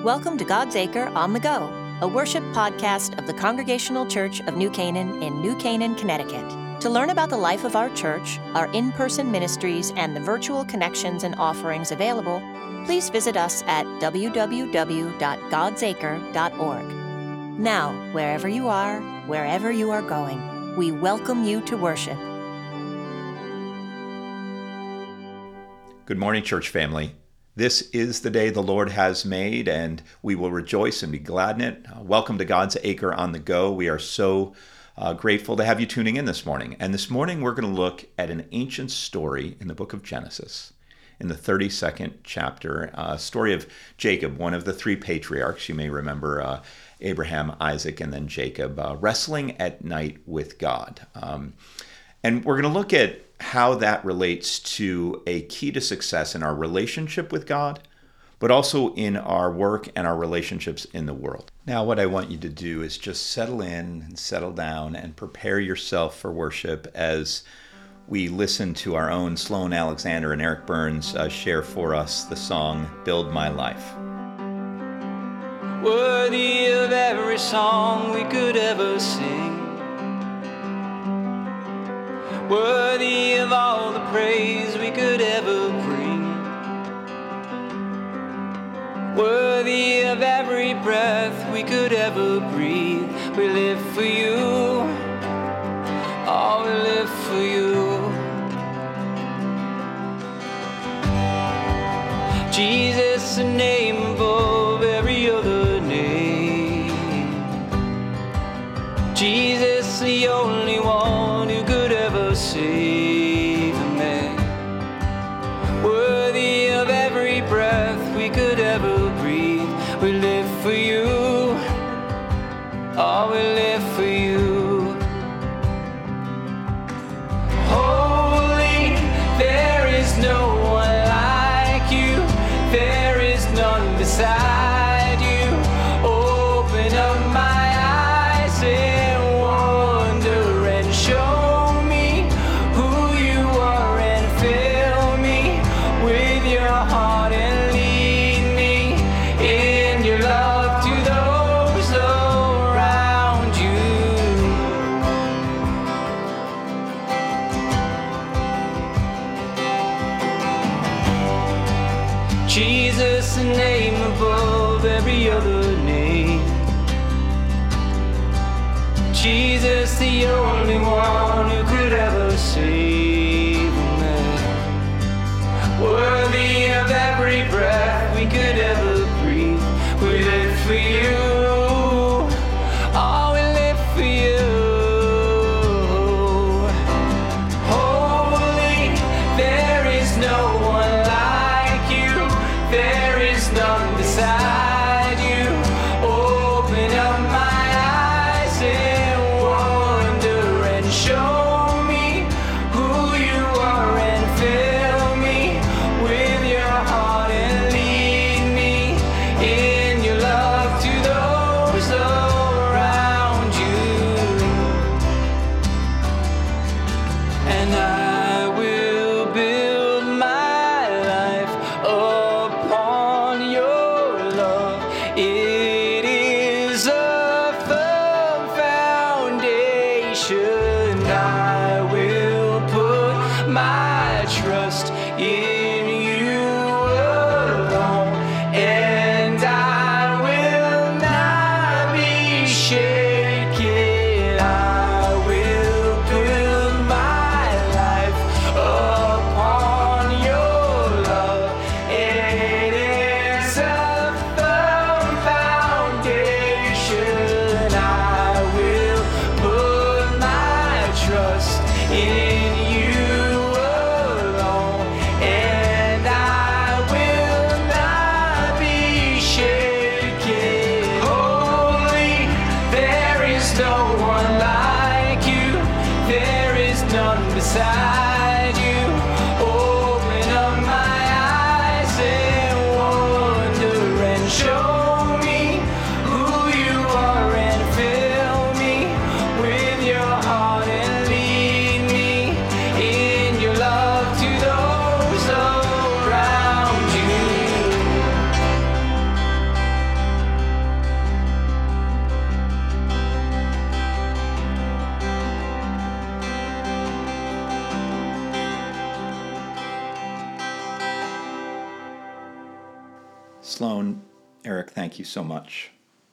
Welcome to God's Acre on the Go, a worship podcast of the Congregational Church of New Canaan in New Canaan, Connecticut. To learn about the life of our church, our in-person ministries, and the virtual connections and offerings available, please visit us at www.godsacre.org. Now, wherever you are going, we welcome you to worship. Good morning, church family. This is the day the Lord has made, and we will rejoice and be glad in it. Welcome to God's Acre on the Go. We are so grateful to have you tuning in this morning. And this morning we're going to look at an ancient story in the book of Genesis, in the 32nd chapter, story of Jacob, one of the three patriarchs. You may remember Abraham, Isaac, and then Jacob, wrestling at night with God. And we're going to look at how that relates to a key to success in our relationship with God, but also in our work and our relationships in the world. Now, what I want you to do is just settle in and settle down and prepare yourself for worship as we listen to our own Sloan Alexander and Eric Burns share for us the song, Build My Life. Worthy of every song we could ever sing, worthy of all the praise we could ever bring, worthy of every breath we could ever breathe. We live for you, oh, we live for you. Jesus, the name above every other name. Jesus, the only one who could ever save a man. Worthy of every breath we could ever breathe. We live for you, oh, we live for you. Holy, there is no one like you. There is none beside you. Open up my eyes and wonder and show me who you are and fill me with your heart and lead me in your love to those around you. Jesus, the name above every other name. Jesus, the only one who could ever save a man. Worthy of every breath we could ever breathe. We live for you, oh, we live for you. Holy, there is no one like you. There is none beside you. Open up my eyes and wonder and show me who you are and fill me with your heart and lead me Sloan, Eric, thank you so much.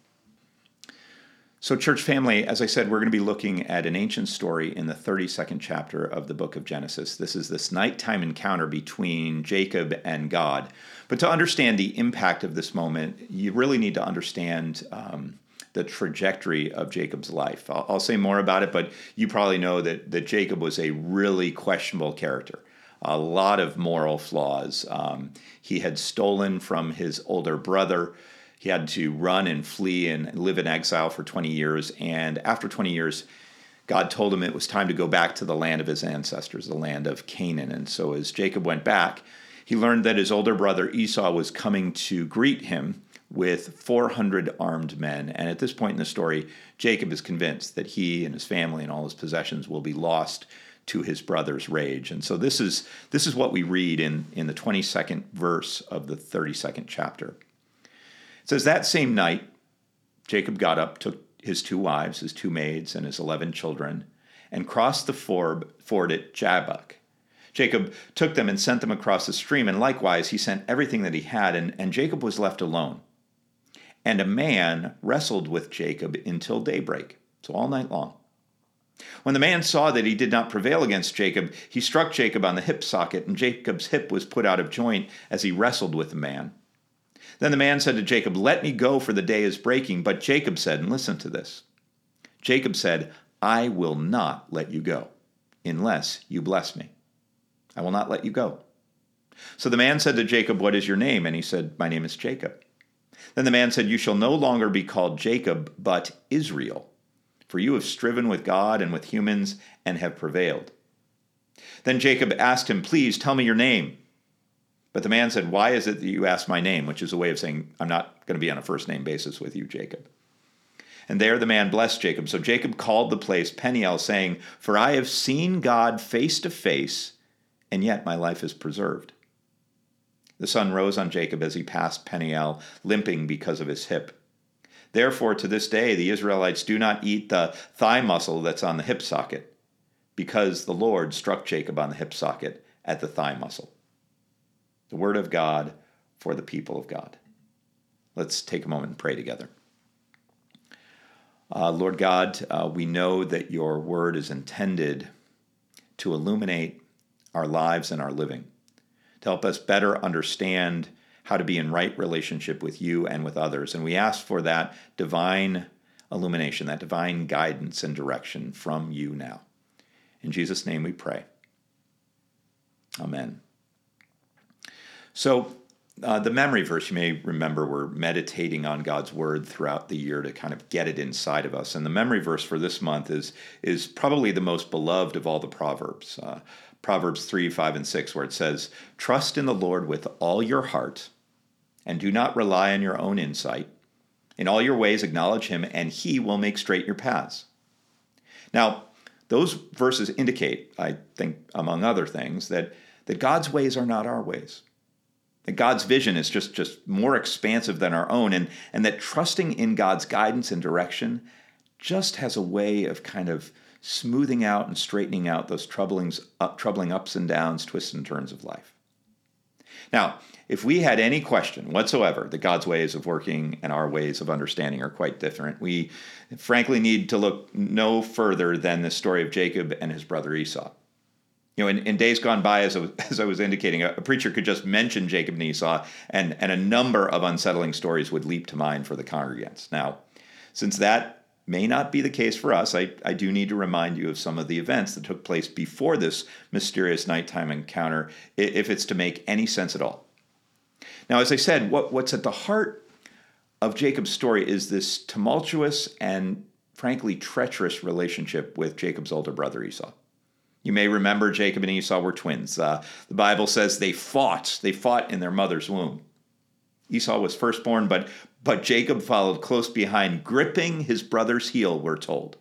So, church family, as I said, we're going to be looking at an ancient story in the 32nd chapter of the book of Genesis. This is this nighttime encounter between Jacob and God. But to understand the impact of this moment, you really need to understand the trajectory of Jacob's life. I'll say more about it, but you probably know that Jacob was a really questionable character. A lot of moral flaws. He had stolen from his older brother. He had to run and flee and live in exile for 20 years. And after 20 years, God told him it was time to go back to the land of his ancestors, the land of Canaan. And so as Jacob went back, he learned that his older brother Esau was coming to greet him with 400 armed men. And at this point in the story, Jacob is convinced that he and his family and all his possessions will be lost to his brother's rage. And so this is what we read in the 22nd verse of the 32nd chapter. It says, that same night, Jacob got up, took his 2 wives, his 2 maids, and his 11 children, and crossed the ford at Jabbok. Jacob took them and sent them across the stream, and likewise he sent everything that he had, and Jacob was left alone. And a man wrestled with Jacob until daybreak, so all night long. When the man saw that he did not prevail against Jacob, he struck Jacob on the hip socket, and Jacob's hip was put out of joint as he wrestled with the man. Then the man said to Jacob, let me go, for the day is breaking. But Jacob said, and listen to this, Jacob said, I will not let you go, unless you bless me. I will not let you go. So the man said to Jacob, what is your name? And he said, my name is Jacob. Then the man said, you shall no longer be called Jacob, but Israel, for you have striven with God and with humans and have prevailed. Then Jacob asked him, please tell me your name. But the man said, why is it that you ask my name? Which is a way of saying, I'm not going to be on a first-name basis with you, Jacob. And there the man blessed Jacob. So Jacob called the place Peniel, saying, for I have seen God face to face, and yet my life is preserved. The sun rose on Jacob as he passed Peniel, limping because of his hip. Therefore, to this day, the Israelites do not eat the thigh muscle that's on the hip socket, because the Lord struck Jacob on the hip socket at the thigh muscle. The word of God for the people of God. Let's take a moment and pray together. Lord God, we know that your word is intended to illuminate our lives and our living, to help us better understand how to be in right relationship with you and with others. And we ask for that divine illumination, that divine guidance and direction from you now. In Jesus' name we pray. Amen. So the memory verse, you may remember, we're meditating on God's word throughout the year to kind of get it inside of us. And the memory verse for this month is probably the most beloved of all the Proverbs. Proverbs 3, 5, and 6, where it says, trust in the Lord with all your heart, and do not rely on your own insight. In all your ways acknowledge him, and he will make straight your paths. Now, those verses indicate, I think, among other things, that God's ways are not our ways. That God's vision is just more expansive than our own, and that trusting in God's guidance and direction just has a way of kind of smoothing out and straightening out those troubling ups and downs, twists and turns of life. Now, if we had any question whatsoever that God's ways of working and our ways of understanding are quite different, we frankly need to look no further than the story of Jacob and his brother Esau. You know, in days gone by, as I was indicating, a preacher could just mention Jacob and Esau, and a number of unsettling stories would leap to mind for the congregants. Now, since that may not be the case for us, I do need to remind you of some of the events that took place before this mysterious nighttime encounter, if it's to make any sense at all. Now, as I said, what's at the heart of Jacob's story is this tumultuous and, frankly, treacherous relationship with Jacob's older brother Esau. You may remember Jacob and Esau were twins. The Bible says they fought in their mother's womb. Esau was firstborn, but Jacob followed close behind, gripping his brother's heel, we're told.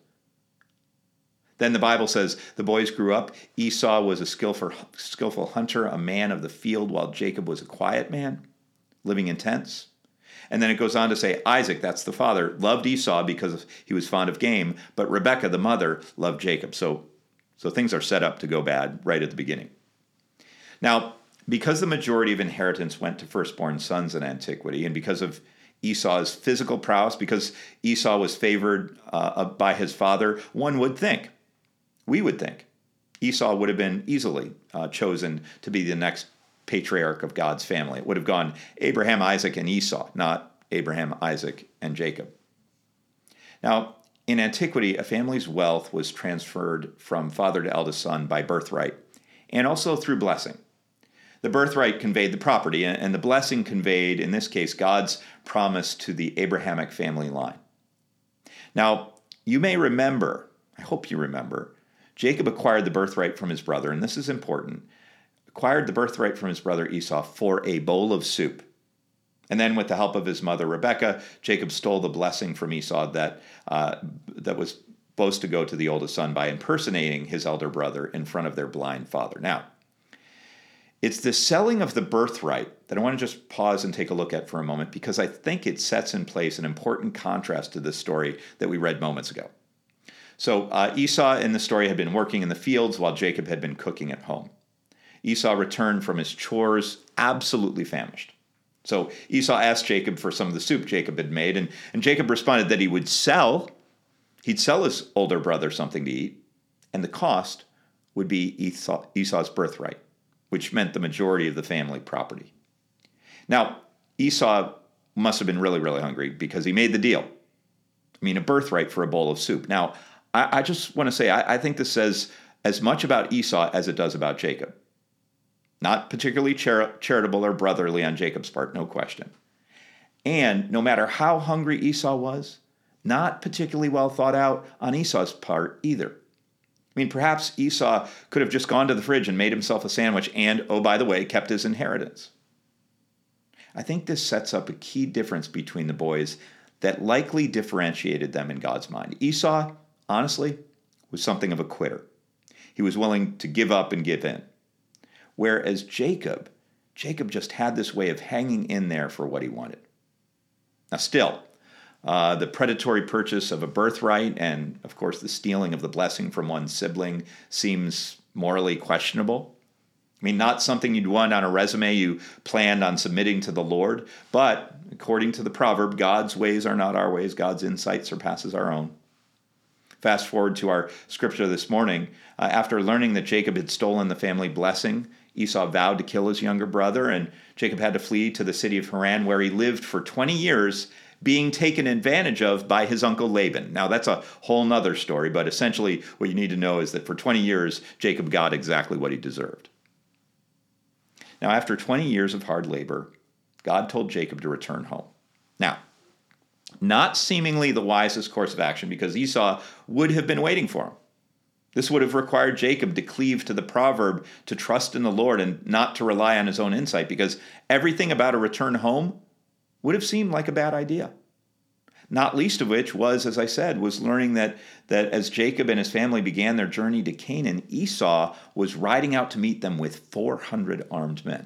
Then the Bible says the boys grew up. Esau was a skillful hunter, a man of the field, while Jacob was a quiet man, living in tents. And then it goes on to say Isaac, that's the father, loved Esau because he was fond of game, but Rebekah, the mother, loved Jacob. So things are set up to go bad right at the beginning. Now, because the majority of inheritance went to firstborn sons in antiquity, and because of Esau's physical prowess, because Esau was favored by his father, one would think, we would think, Esau would have been easily chosen to be the next patriarch of God's family. It would have gone Abraham, Isaac, and Esau, not Abraham, Isaac, and Jacob. Now, in antiquity, a family's wealth was transferred from father to eldest son by birthright, and also through blessing. The birthright conveyed the property, and the blessing conveyed, in this case, God's promise to the Abrahamic family line. Now, you may remember, I hope you remember, Jacob acquired the birthright from his brother, and this is important, acquired the birthright from his brother Esau for a bowl of soup. And then with the help of his mother Rebekah, Jacob stole the blessing from Esau that was supposed to go to the oldest son by impersonating his elder brother in front of their blind father. Now, it's the selling of the birthright that I want to just pause and take a look at for a moment, because I think it sets in place an important contrast to the story that we read moments ago. So Esau in the story had been working in the fields while Jacob had been cooking at home. Esau returned from his chores absolutely famished. So Esau asked Jacob for some of the soup Jacob had made, and Jacob responded that he'd sell his older brother something to eat, and the cost would be Esau's birthright, which meant the majority of the family property. Now, Esau must have been really, really hungry because he made the deal. I mean, a birthright for a bowl of soup. Now, I just want to say, I think this says as much about Esau as it does about Jacob. Not particularly charitable or brotherly on Jacob's part, no question. And no matter how hungry Esau was, not particularly well thought out on Esau's part either. I mean, perhaps Esau could have just gone to the fridge and made himself a sandwich and, oh, by the way, kept his inheritance. I think this sets up a key difference between the boys that likely differentiated them in God's mind. Esau, honestly, was something of a quitter. He was willing to give up and give in. Whereas Jacob just had this way of hanging in there for what he wanted. Now still, the predatory purchase of a birthright and, of course, the stealing of the blessing from one sibling seems morally questionable. I mean, not something you'd want on a resume you planned on submitting to the Lord, but according to the proverb, God's ways are not our ways, God's insight surpasses our own. Fast forward to our scripture this morning. After learning that Jacob had stolen the family blessing, Esau vowed to kill his younger brother, and Jacob had to flee to the city of Haran, where he lived for 20 years, being taken advantage of by his uncle Laban. Now, that's a whole nother story, but essentially what you need to know is that for 20 years, Jacob got exactly what he deserved. Now, after 20 years of hard labor, God told Jacob to return home. Now, not seemingly the wisest course of action, because Esau would have been waiting for him. This would have required Jacob to cleave to the proverb to trust in the Lord and not to rely on his own insight, because everything about a return home would have seemed like a bad idea. Not least of which was, as I said, was learning that as Jacob and his family began their journey to Canaan, Esau was riding out to meet them with 400 armed men.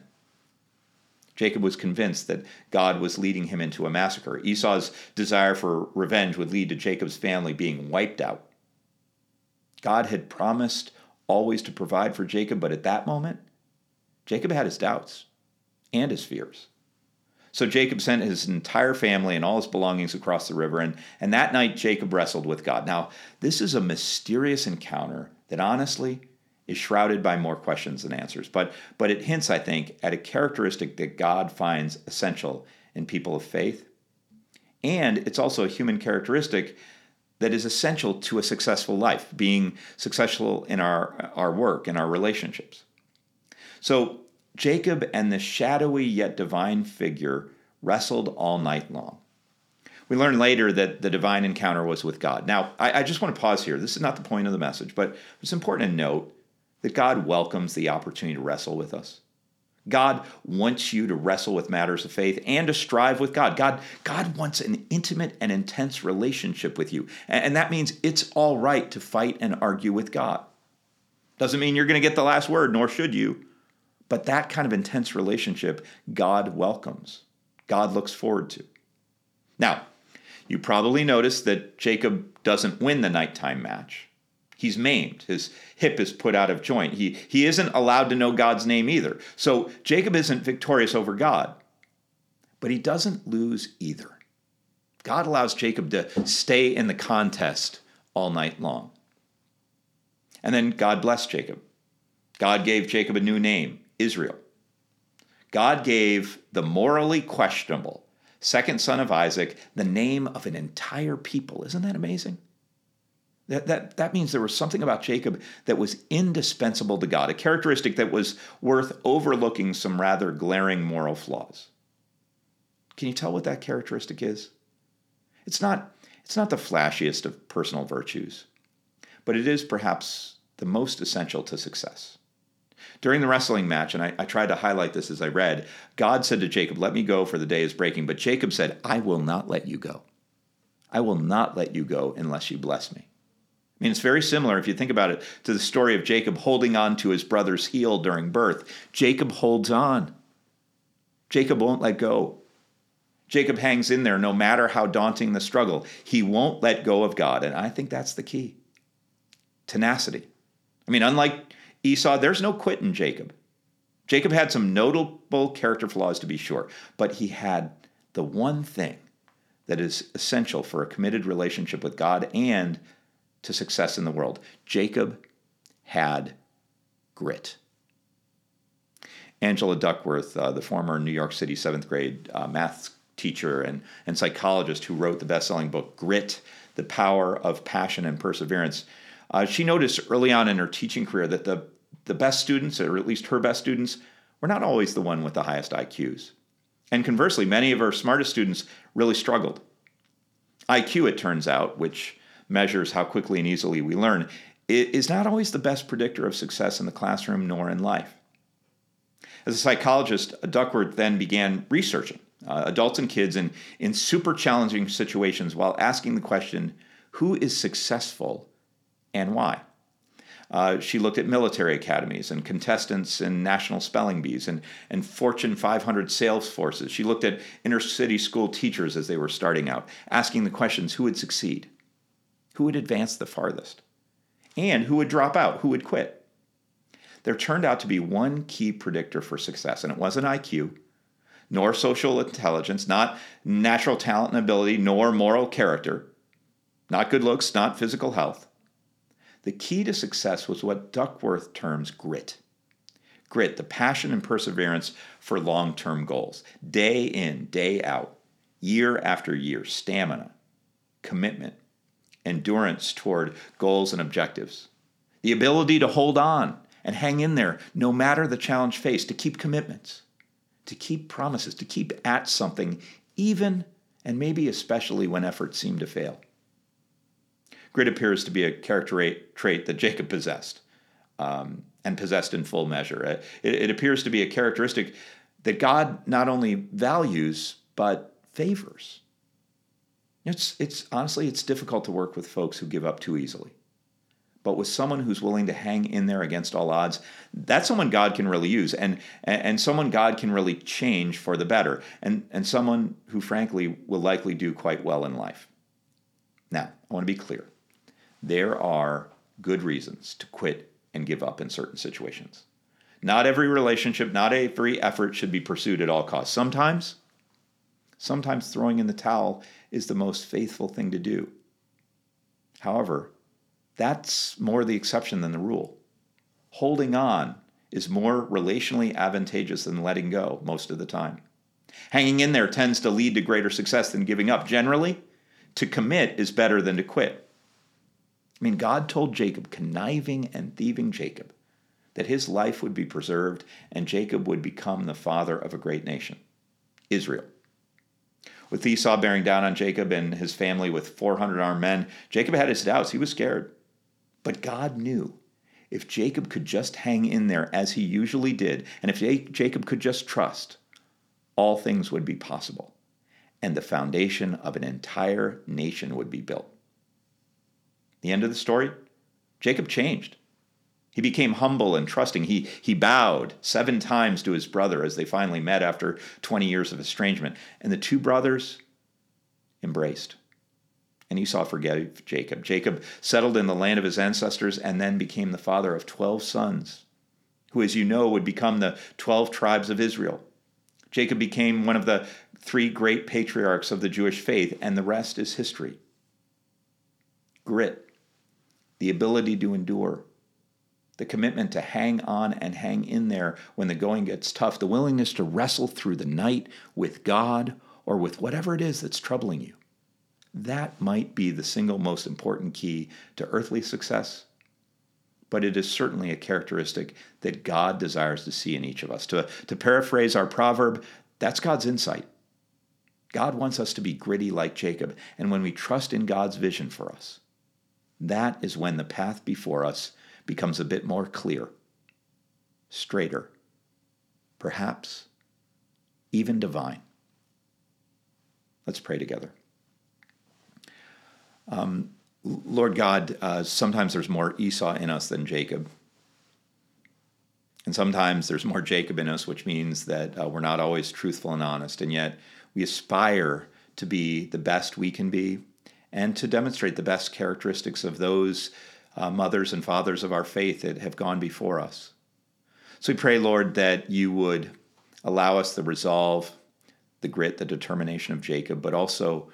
Jacob was convinced that God was leading him into a massacre. Esau's desire for revenge would lead to Jacob's family being wiped out. God had promised always to provide for Jacob, but at that moment, Jacob had his doubts and his fears. So Jacob sent his entire family and all his belongings across the river, and that night Jacob wrestled with God. Now, this is a mysterious encounter that honestly is shrouded by more questions than answers, but it hints, I think, at a characteristic that God finds essential in people of faith, and it's also a human characteristic that is essential to a successful life, being successful in our work and our relationships. So Jacob and the shadowy yet divine figure wrestled all night long. We learn later that the divine encounter was with God. Now, I just want to pause here. This is not the point of the message, but it's important to note that God welcomes the opportunity to wrestle with us. God wants you to wrestle with matters of faith and to strive with God. God wants an intimate and intense relationship with you. And that means it's all right to fight and argue with God. Doesn't mean you're going to get the last word, nor should you. But that kind of intense relationship, God welcomes. God looks forward to. Now, you probably noticed that Jacob doesn't win the nighttime match. He's maimed. His hip is put out of joint. He isn't allowed to know God's name either. So Jacob isn't victorious over God, but he doesn't lose either. God allows Jacob to stay in the contest all night long. And then God blessed Jacob. God gave Jacob a new name, Israel. God gave the morally questionable second son of Isaac the name of an entire people. Isn't that amazing? That means there was something about Jacob that was indispensable to God, a characteristic that was worth overlooking some rather glaring moral flaws. Can you tell what that characteristic is? It's not the flashiest of personal virtues, but it is perhaps the most essential to success. During the wrestling match, and I tried to highlight this as I read, God said to Jacob, "Let me go, for the day is breaking." But Jacob said, "I will not let you go. I will not let you go unless you bless me." I mean, it's very similar, if you think about it, to the story of Jacob holding on to his brother's heel during birth. Jacob holds on. Jacob won't let go. Jacob hangs in there no matter how daunting the struggle. He won't let go of God, and I think that's the key. Tenacity. I mean, unlike Esau, there's no quit in Jacob. Jacob had some notable character flaws, to be sure, but he had the one thing that is essential for a committed relationship with God and to success in the world. Jacob had grit. Angela Duckworth, the former New York City 7th grade math teacher and psychologist who wrote the best-selling book, Grit, The Power of Passion and Perseverance, she noticed early on in her teaching career that the best students, or at least her best students, were not always the one with the highest IQs. And conversely, many of her smartest students really struggled. IQ, it turns out, which measures how quickly and easily we learn, is not always the best predictor of success in the classroom nor in life. As a psychologist, Duckworth then began researching adults and kids in super challenging situations while asking the question, who is successful and why? She looked at military academies and contestants in national spelling bees and Fortune 500 sales forces. She looked at inner city school teachers as they were starting out, asking the questions, who would succeed? Who would advance the farthest? And who would drop out? Who would quit? There turned out to be one key predictor for success, and it wasn't IQ, nor social intelligence, not natural talent and ability, nor moral character, not good looks, not physical health. The key to success was what Duckworth terms grit. Grit, the passion and perseverance for long-term goals. Day in, day out, year after year, stamina, commitment, endurance toward goals and objectives. The ability to hold on and hang in there no matter the challenge faced, to keep commitments, to keep promises, to keep at something even and maybe especially when efforts seem to fail. Grit appears to be a character trait that Jacob possessed, and possessed in full measure. It appears to be a characteristic that God not only values, but favors. It's honestly, it's difficult to work with folks who give up too easily. But with someone who's willing to hang in there against all odds, that's someone God can really use, and someone God can really change for the better, and someone who, frankly, will likely do quite well in life. Now, I want to be clear. There are good reasons to quit and give up in certain situations. Not every relationship, not every effort should be pursued at all costs. Sometimes throwing in the towel is the most faithful thing to do. However, that's more the exception than the rule. Holding on is more relationally advantageous than letting go most of the time. Hanging in there tends to lead to greater success than giving up. Generally, to commit is better than to quit. I mean, God told Jacob, conniving and thieving Jacob, that his life would be preserved and Jacob would become the father of a great nation, Israel. With Esau bearing down on Jacob and his family with 400 armed men, Jacob had his doubts. He was scared. But God knew if Jacob could just hang in there as he usually did, and if Jacob could just trust, all things would be possible, and the foundation of an entire nation would be built. The end of the story? Jacob changed. He became humble and trusting. He bowed 7 times to his brother as they finally met after 20 years of estrangement. And the 2 brothers embraced. and Esau forgave Jacob. Jacob settled in the land of his ancestors and then became the father of 12 sons, who, as you know, would become the 12 tribes of Israel. Jacob became one of the 3 great patriarchs of the Jewish faith, and the rest is history. Grit, the ability to endure, the commitment to hang on and hang in there when the going gets tough, the willingness to wrestle through the night with God or with whatever it is that's troubling you. That might be the single most important key to earthly success, but it is certainly a characteristic that God desires to see in each of us. To paraphrase our proverb, that's God's insight. God wants us to be gritty like Jacob, and when we trust in God's vision for us, that is when the path before us becomes a bit more clear, straighter, perhaps even divine. Let's pray together. Lord God, sometimes there's more Esau in us than Jacob. And sometimes there's more Jacob in us, which means that we're not always truthful and honest. And yet we aspire to be the best we can be and to demonstrate the best characteristics of those mothers and fathers of our faith that have gone before us. So we pray, Lord, that you would allow us the resolve, the grit, the determination of Jacob, but also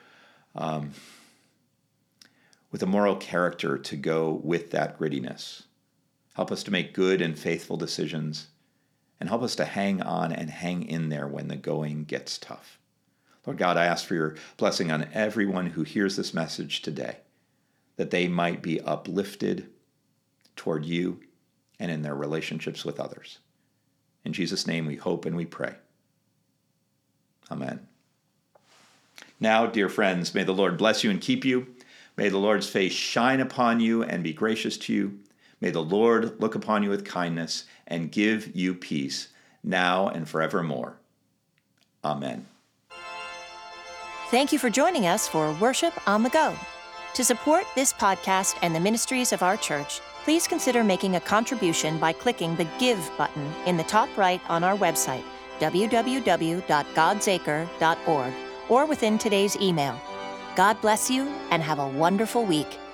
with a moral character to go with that grittiness. Help us to make good and faithful decisions, and help us to hang on and hang in there when the going gets tough. Lord God, I ask for your blessing on everyone who hears this message today, that they might be uplifted toward you and in their relationships with others. In Jesus' name we hope and we pray. Amen. Now, dear friends, may the Lord bless you and keep you. May the Lord's face shine upon you and be gracious to you. May the Lord look upon you with kindness and give you peace, now and forevermore. Amen. Thank you for joining us for Worship on the Go. To support this podcast and the ministries of our church, please consider making a contribution by clicking the Give button in the top right on our website, www.godsacre.org, or within today's email. God bless you and have a wonderful week.